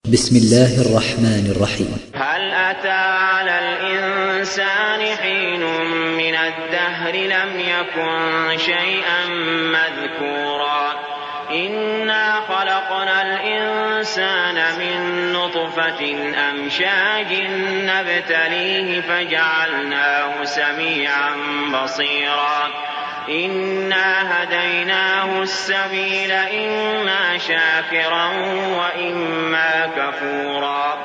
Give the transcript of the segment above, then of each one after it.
بسم الله الرحمن الرحيم. هل أتى على الإنسان حين من الدهر لم يكن شيئا مذكورا إنا خلقنا الإنسان من نطفة أمشاج نبتليه فجعلناه سميعا بصيرا إنا هديناه السبيل إما شاكرا وإما كفورا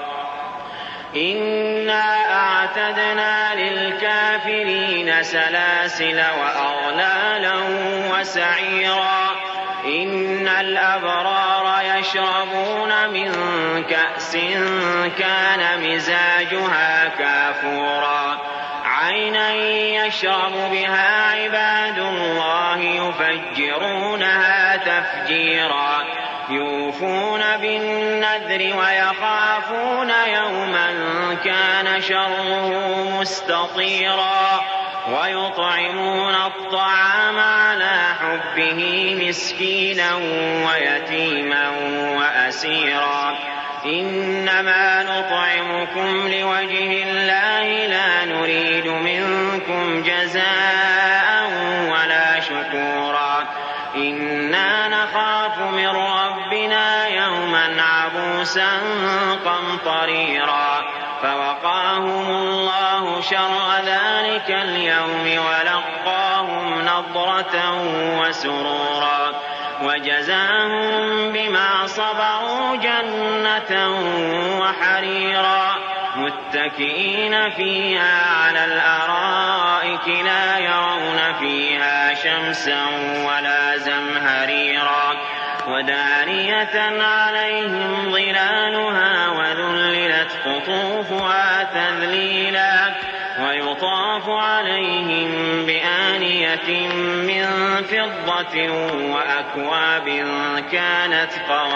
إنا أعتدنا للكافرين سلاسل وأغلالا وسعيرا إن الأبرار يشربون من كأس كان مزاجها كافورا عينا يشرب بها عباد الله يفجرونها تفجيرا يوفون بالنذر ويخافون يوما كان شره مستطيرا ويطعمون الطعام على حبه مسكينا ويتيما وأسيرا إنما نطعمكم لوجه الله لا نريد منكم جزاء ولا شكورا إنا نخاف من ربنا يوما عبوسا قمطريرا فوقاهم الله شر ذلك اليوم ولقاهم نضرة وسرورا وجزاهم بما صبروا جنة وحريرا متكئين فيها على الأرائك لا يرون فيها شمسا ولا زمهريرا ودانية عليهم ظلالها وذللت قطوفها تذليلا ويطاف عليهم بآنية من فضة وأكواب كانت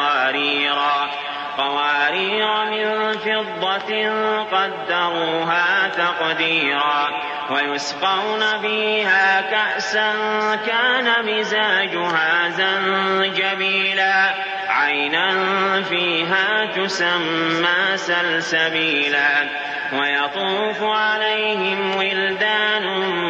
قوارير من فضة قدروها تقديرا ويسقون فيها كأسا كان مزاجها زنجبيلا عينا فيها تسمى سلسبيلا ويطوف عليهم ولدان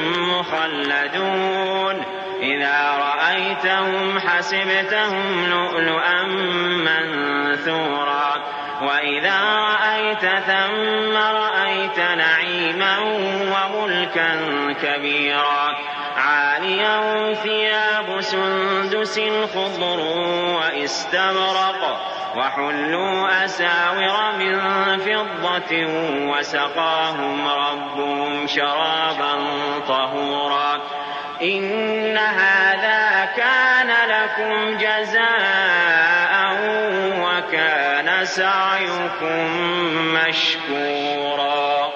مخلدون إذا رأيتهم حسبتهم لؤلؤا منثورا وإذا رأيت ثم رأيت نعيما وملكا كبيرا عاليا ثياب سندس خضر واستبرق وحلوا أساور من فضة وسقاهم ربهم شرابا طهورا إن هذا كان لكم جزاء وكان سعيكم مشكورا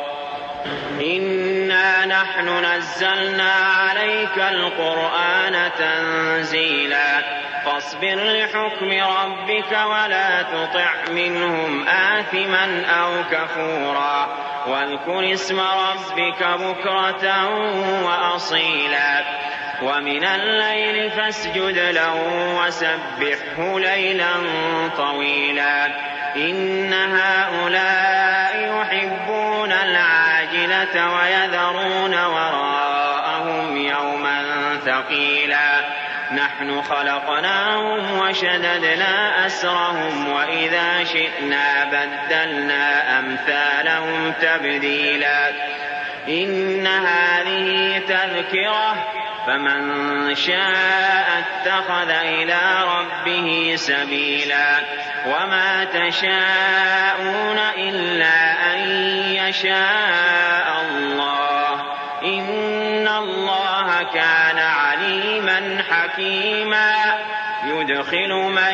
إنا نحن نزلنا عليك القرآن تنزيلا فاصبر لحكم ربك ولا تطع منهم آثما أو كفورا واذكر اسم ربك بكرة وأصيلا ومن الليل فاسجد له وسبحه ليلا طويلا إن هؤلاء يحبون العاجلة ويذرون وراءهم يوما ثقيلا نحن خلقناهم وشددنا أسرهم وإذا شئنا بدلنا أمثالهم تبديلا إن هذه تذكرة فمن شاء اتخذ إلى ربه سبيلا وما تشاءون إلا أن يشاء الله إن الله كان عليما حكيما يدخل من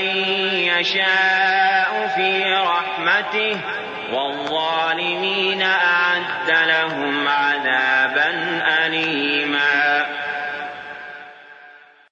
يشاء في رحمته والظالمين أعد لهم عذابا أليما.